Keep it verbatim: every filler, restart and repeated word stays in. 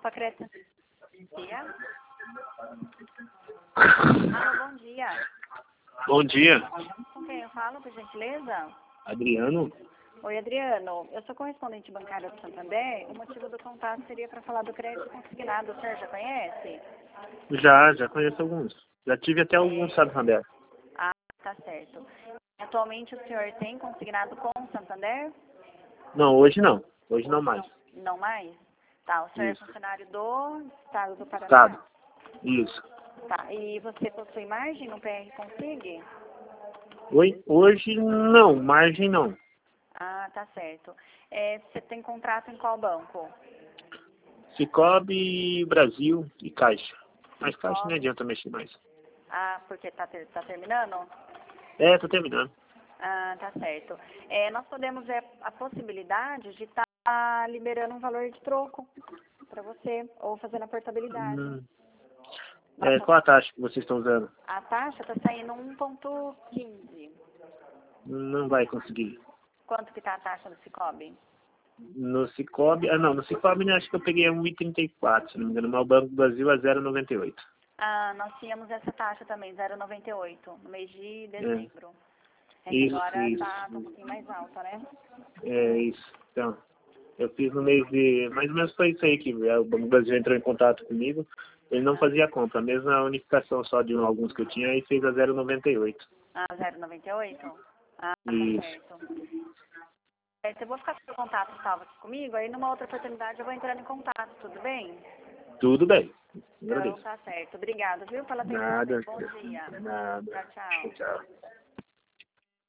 Copa Crédito. Bom dia. Alô, bom dia. Bom dia. Com quem eu falo, por gentileza? Adriano? Oi, Adriano. Eu sou correspondente bancária do Santander. O motivo do contato seria para falar do crédito consignado. O senhor já conhece? Já, já conheço alguns. Já tive até alguns Santander. Ah, tá certo. Atualmente o senhor tem consignado com o Santander? Não, hoje não. Hoje não mais. Não, não mais? Tá, o senhor Isso. é funcionário do Estado do Paraná? Estado. Isso. Tá, e você possui margem no P R Consig? Oi? Hoje não, margem não. Ah, tá certo. É, você tem contrato em qual banco? Cicobi, Brasil e Caixa. Mas Caixa não Cicobi. adianta mexer mais. Ah, porque tá, ter, tá terminando? É, tô terminando. Ah, tá certo. É, nós podemos ver a possibilidade de estar liberando um valor de troco para você, ou fazendo a portabilidade. Hum. É, Nossa, qual a taxa que vocês estão usando? a taxa está saindo um ponto quinze. Não vai conseguir. Quanto que tá a taxa do Cicobi? No Cicobi, ah não, no Cicobi né, acho que eu peguei um e trinta e quatro, se não me engano, mas o Banco do Brasil é zero vírgula noventa e oito. Ah, nós tínhamos essa taxa também, zero vírgula noventa e oito, no mês de É. dezembro. É que Isso, agora isso. tá, tá um pouquinho mais alta, né? É isso. Então, eu fiz no mês de... Mais ou menos foi isso aí que é, o Banco do Brasil entrou em contato comigo. Ele não fazia compra, a mesma unificação só de alguns que eu tinha, aí fez a zero vírgula noventa e oito. Ah, zero vírgula noventa e oito? Ah, tá Isso. certo. É, eu vou ficar com o seu contato salvo aqui comigo, aí numa outra oportunidade eu vou entrando em contato, tudo bem? Tudo bem. Então Agradeço. tá certo. Obrigada, viu, pela atenção. Nada. Bom dia. Nada. Tchau, tchau. Tchau.